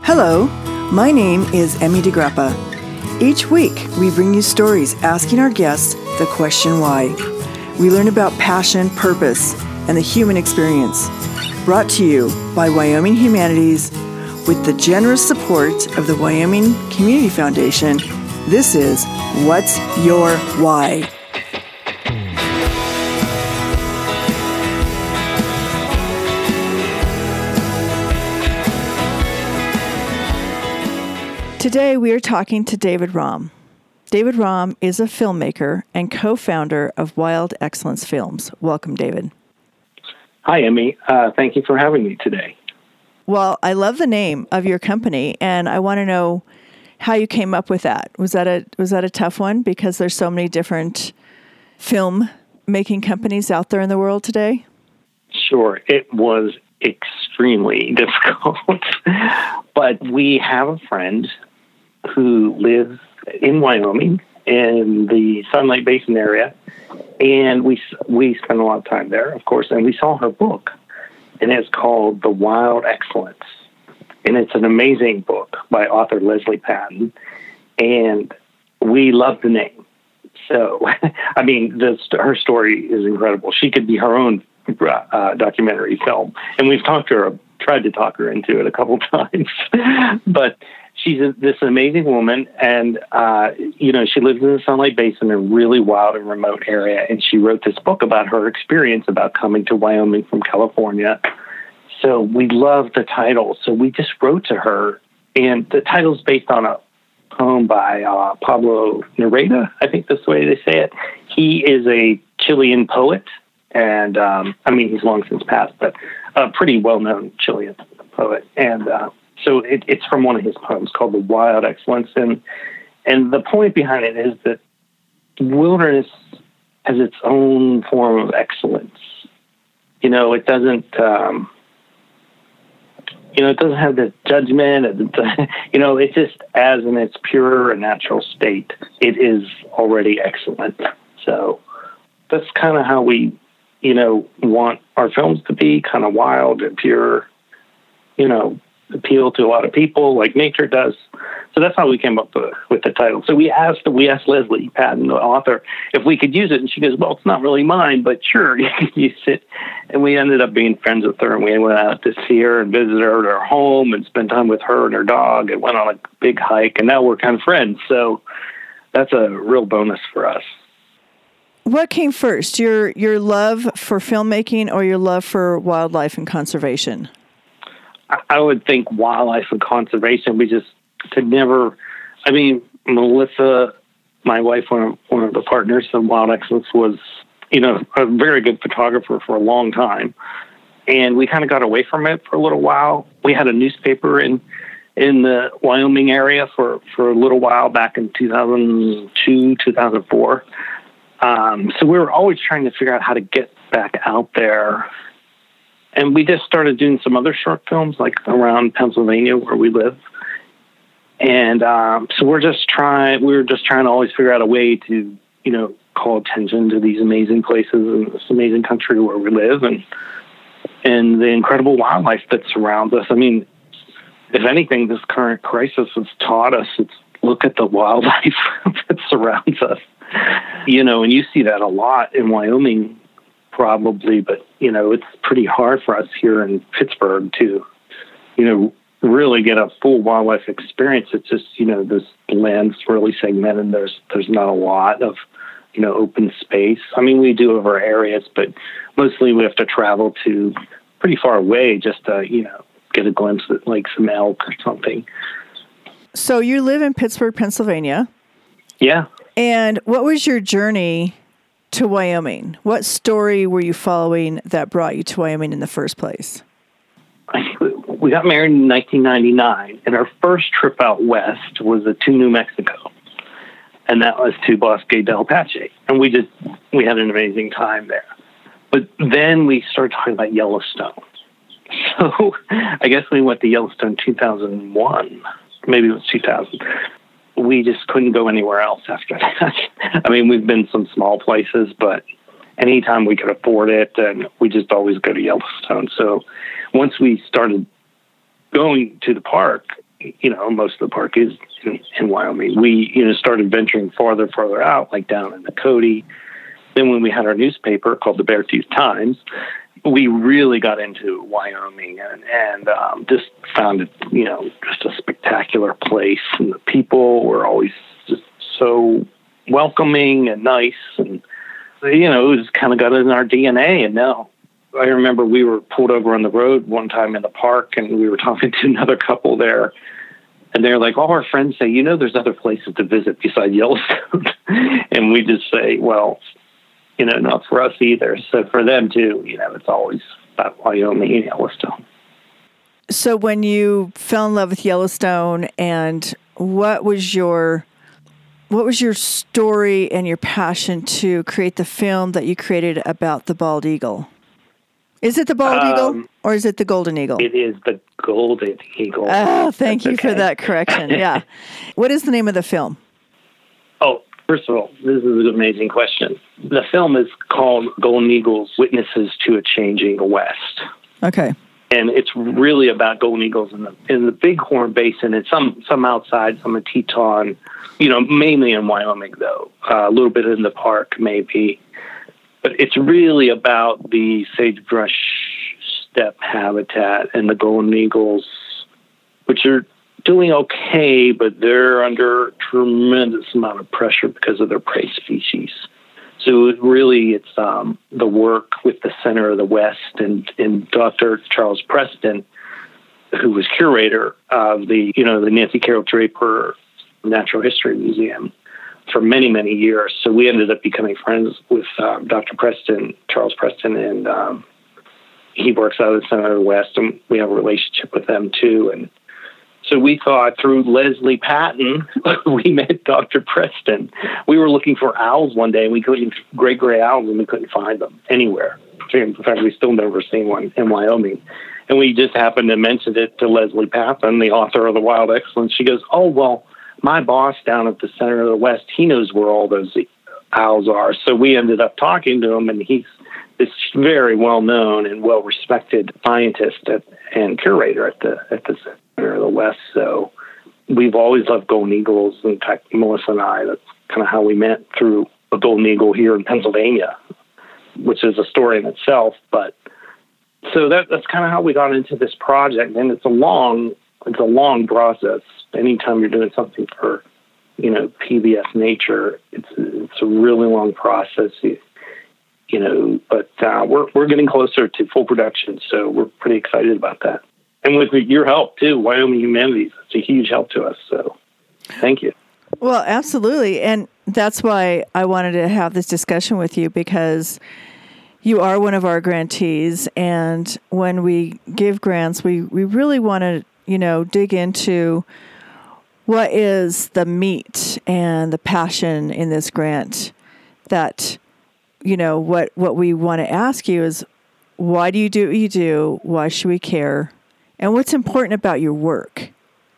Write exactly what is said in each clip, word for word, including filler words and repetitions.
Hello, my name is Emmy DeGrappa. Each week, we bring you stories asking our guests the question why. We learn about passion, purpose, and the human experience. Brought to you by Wyoming Humanities with the generous support of the Wyoming Community Foundation. This is What's Your Why? Today, we are talking to David Rahm. David Rahm is a filmmaker and co-founder of Wild Excellence Films. Welcome, David. Hi, Emmy. Uh, thank you for having me today. Well, I love the name of your company, and I want to know how you came up with that. Was that a was that a tough one? Because there's so many different film making companies out there in the world today. Sure, it was extremely difficult, but we have a friend who lives in Wyoming in the Sun Lake Basin area, and we we spend a lot of time there, of course, and we saw her book, and it's called The Wild Excellence, and it's an amazing book by author Leslie Patton, and we love the name. So, I mean, the, her story is incredible. She could be her own uh, documentary film, and we've talked to her, tried to talk her into it a couple times, but she's a, this amazing woman, and, uh, you know, she lives in the Sun Lake Basin, a really wild and remote area, and she wrote this book about her experience about coming to Wyoming from California. So we love the title. So we just wrote to her, and the title's based on a poem by uh, Pablo Neruda, I think that's the way they say it. He is a Chilean poet, and, um, I mean, he's long since passed, but a pretty well-known Chilean poet, and uh So it, it's from one of his poems called The Wild Excellence. And, and the point behind it is that wilderness has its own form of excellence. You know, it doesn't, um, you know, it doesn't have the judgment. And the, you know, it just, as in its pure and natural state, it is already excellent. So that's kind of how we, you know, want our films to be, kind of wild and pure, you know, appeal to a lot of people like nature does. So that's how we came up with, with the title. So we asked we asked Leslie Patton, the author, if we could use it, and she goes, well, it's not really mine, but sure, you can use it. And we ended up being friends with her, and we went out to see her and visit her at her home and spend time with her and her dog and went on a big hike, and now we're kind of friends. So that's a real bonus for us. What came first, your your love for filmmaking or your love for wildlife and conservation? I would think wildlife and conservation. We just could never, I mean, Melissa, my wife, one of, one of the partners of Wild Excellence, was, you know, a very good photographer for a long time. And we kind of got away from it for a little while. We had a newspaper in in the Wyoming area for, for a little while back in two thousand two, two thousand four. Um, so we were always trying to figure out how to get back out there. And we just started doing some other short films, like around Pennsylvania, where we live. And um, so we're just trying, we were just trying to always figure out a way to, you know, call attention to these amazing places and this amazing country where we live, and and the incredible wildlife that surrounds us. I mean, if anything, this current crisis has taught us, it's look at the wildlife that surrounds us. You know, and you see that a lot in Wyoming, probably, but, you know, it's pretty hard for us here in Pittsburgh to, you know, really get a full wildlife experience. It's just, you know, this land's really segmented. There's, there's not a lot of, you know, open space. I mean, we do have our areas, but mostly we have to travel to pretty far away just to, you know, get a glimpse at like some elk or something. So you live in Pittsburgh, Pennsylvania. Yeah. And what was your journey to Wyoming? What story were you following that brought you to Wyoming in the first place? We got married in nineteen ninety-nine, and our first trip out west was to New Mexico, and that was to Bosque del Apache, and we just we had an amazing time there. But then we started talking about Yellowstone, so I guess we went to Yellowstone two thousand one, maybe it was two thousand. We just couldn't go anywhere else after that. I mean, we've been some small places, but anytime we could afford it, and we just always go to Yellowstone. So once we started going to the park, you know, most of the park is in, in Wyoming. We, you know, started venturing farther, farther out, like down in the Cody. Then when we had our newspaper called the Beartooth Times, we really got into Wyoming and, and um, just found it, you know, just a spectacular place. And the people were always just so welcoming and nice. And, you know, it was kind of got in our D N A. And now I remember we were pulled over on the road one time in the park, and we were talking to another couple there. And they're like, all our friends say, you know, there's other places to visit besides Yellowstone. And we just say, well, you know, not for us either. So for them too, you know, it's always about Wyoming and Yellowstone. So when you fell in love with Yellowstone, and what was your what was your story and your passion to create the film that you created about the bald eagle? Is it the bald um, eagle or is it the golden eagle? It is the golden eagle. Oh, thank That's you okay. for that correction. Yeah. What is the name of the film? Oh, first of all, this is an amazing question. The film is called Golden Eagles, Witnesses to a Changing West. Okay. And it's really about golden eagles in the in the Bighorn Basin, and some some outside, some in Teton, you know, mainly in Wyoming, though. Uh, a little bit in the park, maybe. But it's really about the sagebrush steppe habitat and the golden eagles, which are doing okay, but they're under a tremendous amount of pressure because of their prey species. So it really, it's um, the work with the Center of the West and, and Doctor Charles Preston, who was curator of the, you know, the Nancy Carroll Draper Natural History Museum for many, many years. So we ended up becoming friends with um, Doctor Preston, Charles Preston, and um, he works out of the Center of the West, and we have a relationship with them too. And so we thought through Leslie Patton, we met Doctor Preston. We were looking for owls one day, and we couldn't, great gray owls, and we couldn't find them anywhere. In fact, we still never seen one in Wyoming. And we just happened to mention it to Leslie Patton, the author of The Wild Excellence. She goes, oh, well, my boss down at the Center of the West, he knows where all those owls are. So we ended up talking to him, and he's this very well-known and well-respected scientist at, and curator at the at the Center of the West. So we've always loved golden eagles. In fact, Melissa and I, that's kind of how we met, through a golden eagle here in Pennsylvania, which is a story in itself. But so that that's kind of how we got into this project. And it's a long it's a long process. Anytime you're doing something for, you know, P B S Nature, it's it's a really long process. You, you know, but uh, we're we're getting closer to full production, so we're pretty excited about that. And with your help too, Wyoming Humanities, it's a huge help to us. So, thank you. Well, absolutely, and that's why I wanted to have this discussion with you, because you are one of our grantees, and when we give grants, we we really want to, you know, dig into what is the meat and the passion in this grant. That, you know, what, what we want to ask you is, why do you do what you do? Why should we care? And what's important about your work?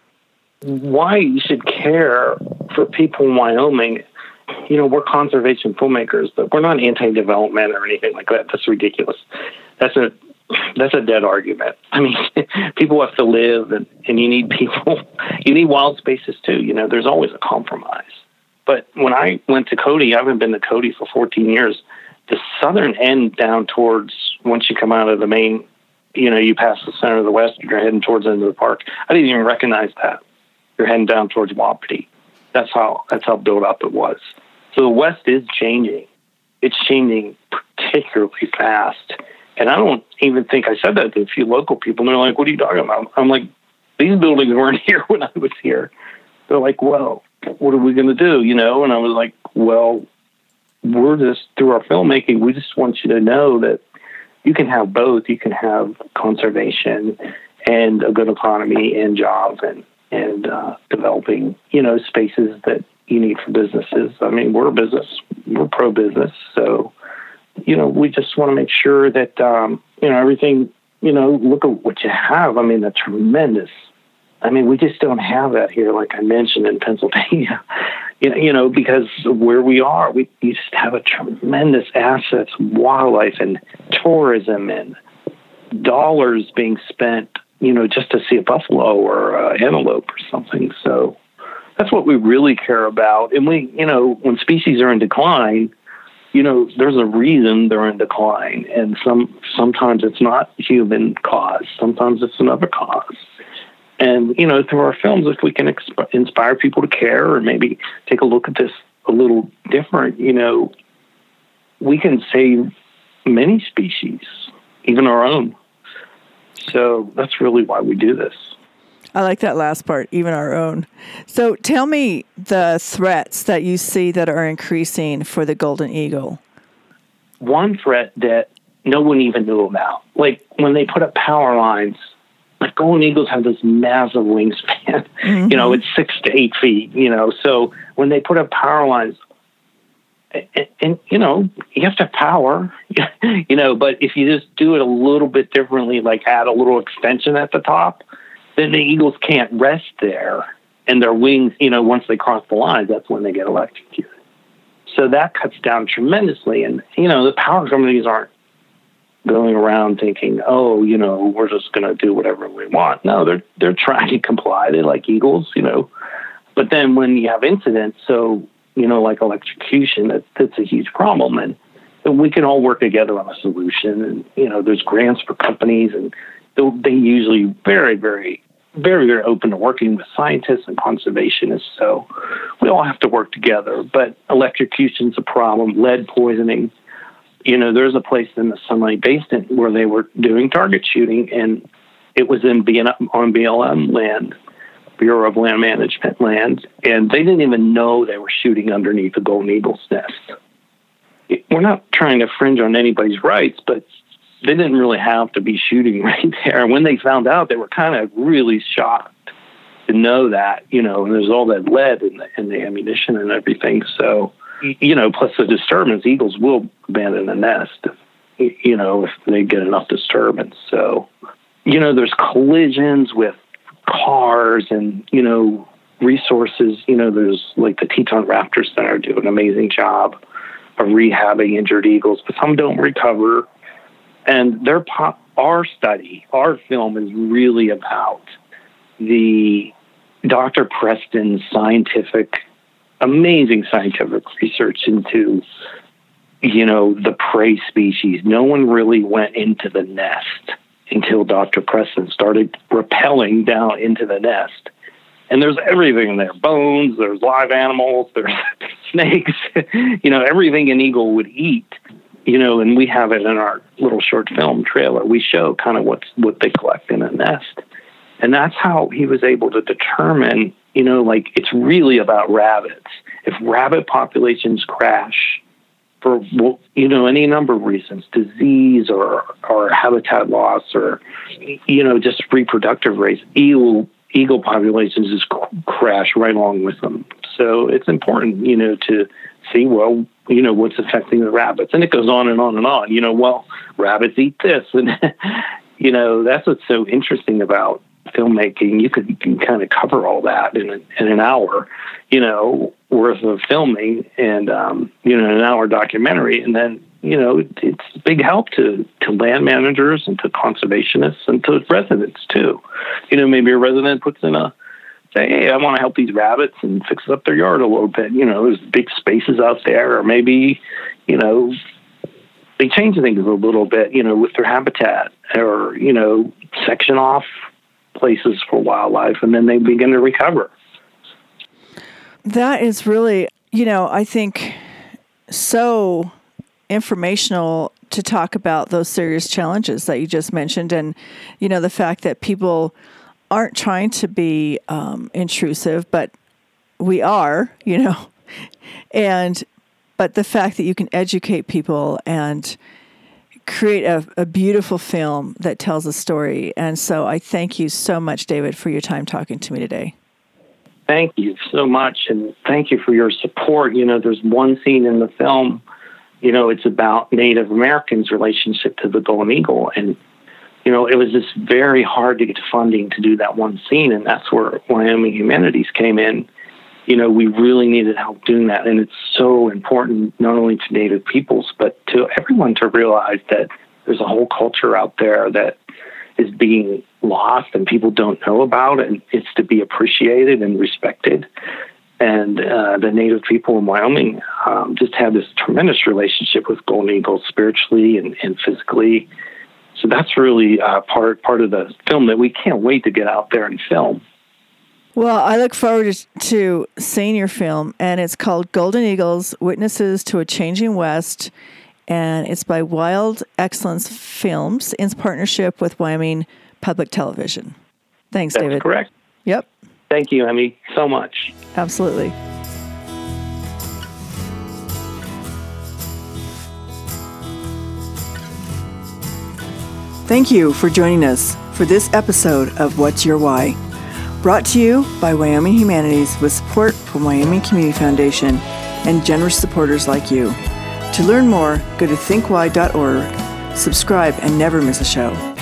Why you should care for people in Wyoming. You know, we're conservation filmmakers, but we're not anti-development or anything like that. That's ridiculous. That's a That's a dead argument. I mean, people have to live, and, and you need people. You need wild spaces too. You know, there's always a compromise. But when I went to Cody, I haven't been to Cody for fourteen years. The southern end down towards, once you come out of the main, you know, you pass the Center of the West, you're heading towards the end of the park. I didn't even recognize that. You're heading down towards Wapiti. That's how that's how built up it was. So the West is changing. It's changing particularly fast. And I don't even think I said that to a few local people. And they're like, what are you talking about? I'm like, these buildings weren't here when I was here. They're like, well, what are we going to do? You know? And I was like, well, we're just, through our filmmaking, we just want you to know that you can have both. You can have conservation and a good economy and jobs and, and uh, developing, you know, spaces that you need for businesses. I mean, we're a business. We're pro-business. So, you know, we just want to make sure that, um, you know, everything, you know, look at what you have. I mean, the tremendous, I mean, we just don't have that here, like I mentioned, in Pennsylvania, you know, you know because of where we are. We, we just have a tremendous assets, wildlife and tourism and dollars being spent you know, just to see a buffalo or an antelope or something. So that's what we really care about. And we, you know, when species are in decline, you know, there's a reason they're in decline. And some sometimes it's not human cause. Sometimes it's another cause. And, you know, through our films, if we can exp- inspire people to care or maybe take a look at this a little different, you know, we can save many species, even our own. So that's really why we do this. I like that last part, even our own. So tell me the threats that you see that are increasing for the golden eagle. One threat that no one even knew about, like when they put up power lines, like golden eagles have this massive wingspan. Mm-hmm. You know, it's six to eight feet, you know. So when they put up power lines, and, and you know, you have to have power, you know, but if you just do it a little bit differently, like add a little extension at the top, then the eagles can't rest there. And their wings, you know, once they cross the lines, that's when they get electrocuted. So that cuts down tremendously. And, you know, the power companies aren't going around thinking, oh, you know, we're just going to do whatever we want. No, they're they're trying to comply. They like eagles, you know. But then when you have incidents, so, you know, like electrocution, that, that's a huge problem. And, and we can all work together on a solution. And, you know, there's grants for companies, and they usually very, very, very, very open to working with scientists and conservationists. So we all have to work together. But electrocution's a problem, lead poisoning. You know, there's a place in the Sunlight Basin where they were doing target shooting, and it was in B L M, on B L M land, Bureau of Land Management land, and they didn't even know they were shooting underneath a golden eagle's nest. It, we're not trying to infringe on anybody's rights, but they didn't really have to be shooting right there. And when they found out, they were kind of really shocked to know that, you know, and there's all that lead in the, in the ammunition and everything. So, you know, plus the disturbance, eagles will abandon the nest, you know, if they get enough disturbance. So, you know, there's collisions with cars and, you know, resources. You know, there's like the Teton Raptor Center do an amazing job of rehabbing injured eagles, but some don't recover. And their pop, our study, our film is really about the Doctor Preston's scientific, amazing scientific research into, you know, the prey species. No one really went into the nest until Doctor Preston started rappelling down into the nest. And there's everything in there, bones, there's live animals, there's snakes, you know, everything an eagle would eat. You know, and we have it in our little short film trailer. We show kind of what's, what they collect in a nest. And that's how he was able to determine, you know, like it's really about rabbits. If rabbit populations crash for, you know, any number of reasons, disease or, or habitat loss or, you know, just reproductive rates, eagle, eagle populations just crash right along with them. So it's important, you know, to see, well, you know, what's affecting the rabbits. And it goes on and on and on. You know, well, rabbits eat this. And, you know, that's what's so interesting about filmmaking. You could, you can kind of cover all that in, a, in an hour, you know, worth of filming and, um, you know, an hour documentary. And then, you know, it, it's a big help to, to land managers and to conservationists and to residents, too. You know, maybe a resident puts in a, say, hey, I want to help these rabbits and fix up their yard a little bit. You know, there's big spaces out there, or maybe, you know, they change things a little bit, you know, with their habitat, or, you know, section off places for wildlife, and then they begin to recover. That is really, you know, I think so informational to talk about those serious challenges that you just mentioned. And, you know, the fact that people aren't trying to be um, intrusive, but we are, you know, and, but the fact that you can educate people and create a, a beautiful film that tells a story. And so I thank you so much, David, for your time talking to me today. Thank you so much. And thank you for your support. You know, there's one scene in the film, you know, it's about Native Americans' relationship to the golden eagle. And, you know, it was just very hard to get funding to do that one scene. And that's where Wyoming Humanities came in. You know, we really needed help doing that. And it's so important, not only to Native peoples, but to everyone to realize that there's a whole culture out there that is being lost and people don't know about, and it's to be appreciated and respected. And uh, the Native people in Wyoming um, just have this tremendous relationship with Golden Eagle spiritually and, and physically. So that's really uh, part part of the film that we can't wait to get out there and film. Well, I look forward to seeing your film, and it's called Golden Eagles, Witnesses to a Changing West, and it's by Wild Excellence Films in partnership with Wyoming Public Television. Thanks, That's David. That's correct. Yep. Thank you, Emmy, so much. Absolutely. Thank you for joining us for this episode of What's Your Why? Brought to you by Wyoming Humanities with support from Wyoming Community Foundation and generous supporters like you. To learn more, go to think why dot org, subscribe, and never miss a show.